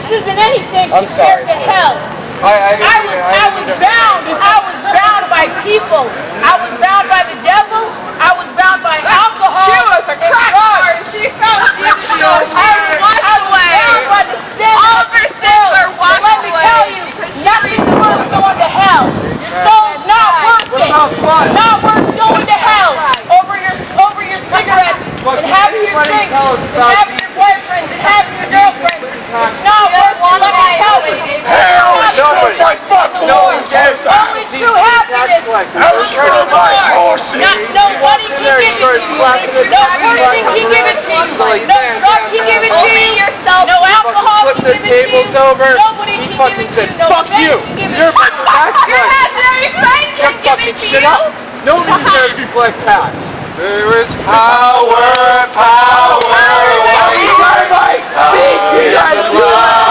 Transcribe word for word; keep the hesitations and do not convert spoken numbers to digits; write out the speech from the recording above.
isn't anything I'm compared sorry, to hell. I, I, I was, I was bound. I was bound by people. I was bound by the devil. I was bound by alcohol. She was a crack card. She felt you. She was washed away. Bound by the sin. All of her sins are washed Let me away. tell you, nothing's worth going to hell. Your soul's not worth it. Not worth going to hell over your over your cigarettes and having your drinks and having your boyfriends and having your girlfriends. It's not worth it. Let me tell you. Hell, nobody. No one cares. Only true happiness. Hell's true by bullshit. Nobody can give it to you. No person can give it to you. No drug can give it to Only you. yourself. No alcohol Flipped can their give it to you. tables over. Nobody He can give fucking it to said, you. No fuck man you. can give it You're to a you. Your imaginary friend can give fucking it to shit you. up. Nobody cares people like that. There is power, power. Power. Power. Power. Power. Power. Power. Power.